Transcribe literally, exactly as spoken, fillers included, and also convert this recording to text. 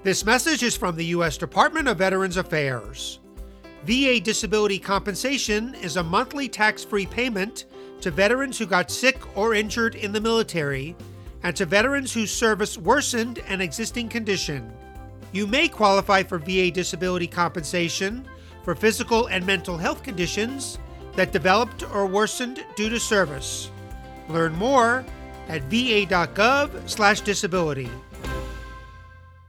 This message is from the U S Department of Veterans Affairs. V A disability compensation is a monthly tax-free payment to veterans who got sick or injured in the military and to veterans whose service worsened an existing condition. You may qualify for V A disability compensation for physical and mental health conditions that developed or worsened due to service. Learn more at v a dot gov slash disability.